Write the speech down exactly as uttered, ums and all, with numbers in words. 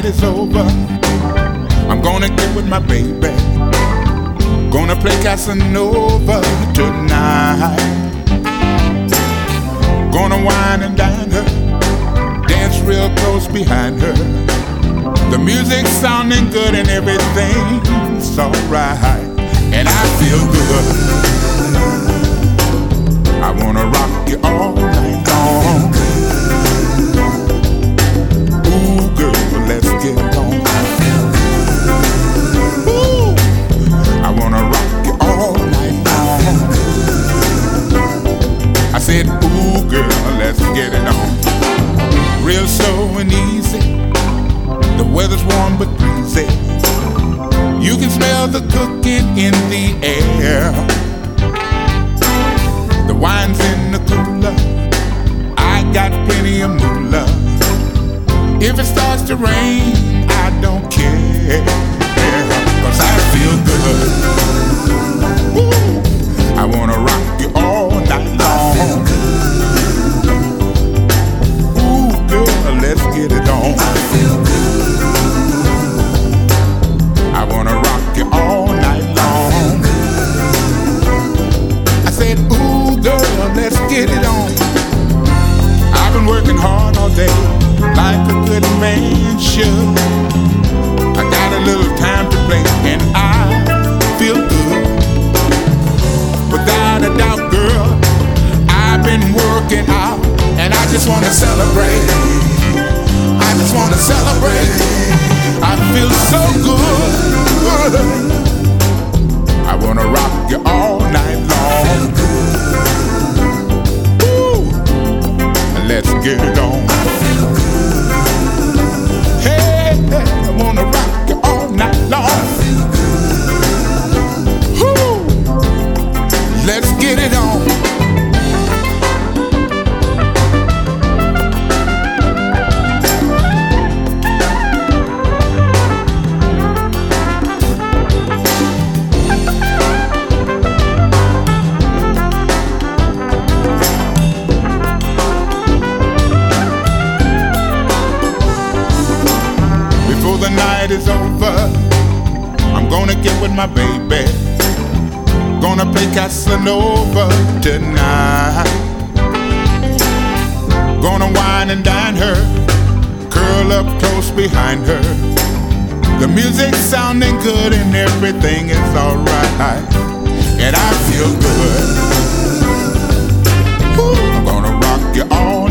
night is over, I'm gonna get with my baby. Gonna play Casanova tonight. Gonna wine and dine her, dance real close behind her. The music's sounding good and everything's alright, and I feel good. I wanna rock you all night long. Ooh, girl, let's get it on. Ooh, I wanna rock you all night long. I said, ooh, girl, let's get it on. Real slow and easy. The weather's warm but breezy. You can smell the cooking in the air. The wine's in the cooler. I got plenty of moolah. If it starts to rain, I don't care, 'cause I feel good. Woo. I wanna rock you all night long. Ooh, girl, let's get it on. I feel good. I wanna rock you all night long. I said, ooh, girl, let's get it on. I've been working hard all day, like a good man should. I got a little time to play, and I feel good. Without a doubt, girl, I've been working out, and I just wanna celebrate. I just wanna celebrate. I feel so good. I wanna rock you all night long. Woo. Let's get it on. Hey, I wanna rock you all night long. Woo. Let's get it on. The night is over, I'm gonna get with my baby. Gonna play Casanova tonight. Gonna wine and dine her, curl up close behind her. The music's sounding good and everything is alright, and I feel good. Woo, I'm gonna rock you all